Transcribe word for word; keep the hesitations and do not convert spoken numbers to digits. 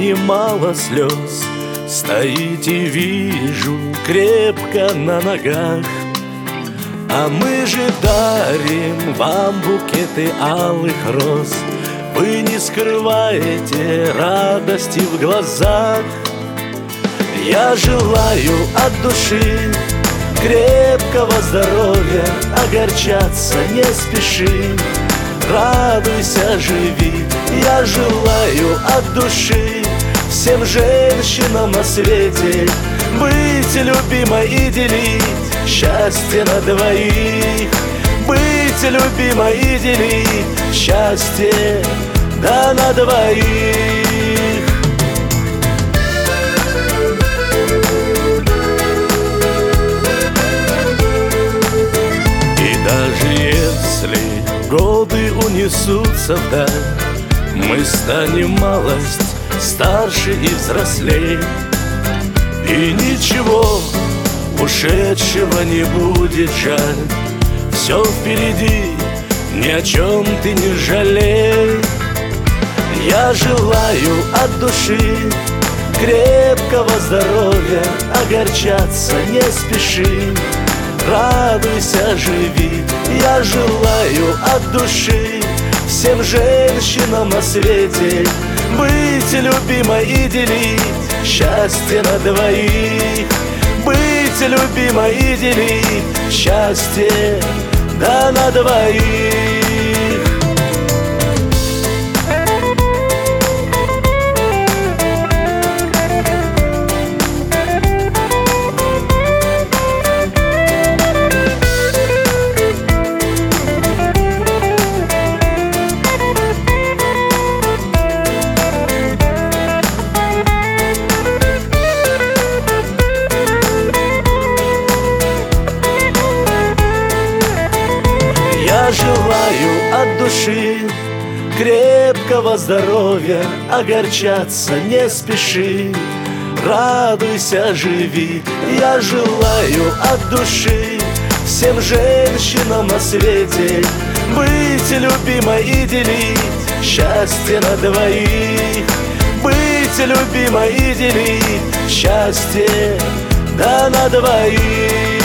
немало слез. Стоите, вижу, крепко на ногах, а мы же дарим вам букеты алых роз. Вы не скрываете радости в глазах. Я желаю от души крепкого здоровья, огорчаться не спеши, радуйся, живи. Я желаю от души всем женщинам на свете быть любимой и делить счастье на двоих. Быть любимой и делить счастье, да, на двоих. И даже если годы унесутся вдаль, мы станем малость старше и взрослей, и ничего ушедшего не будет жаль. Все впереди, ни о чем ты не жалей. Я желаю от души крепкого здоровья, огорчаться не спеши, радуйся, живи. Я желаю от души всем женщинам на свете быть любимой и делить счастье на двоих. Быть любимой и делить счастье, да, на двоих. Я желаю от души крепкого здоровья, огорчаться не спеши, радуйся, живи. Я желаю от души всем женщинам на свете быть любимой и делить счастье на двоих. Быть любимой и делить счастье, да, на двоих.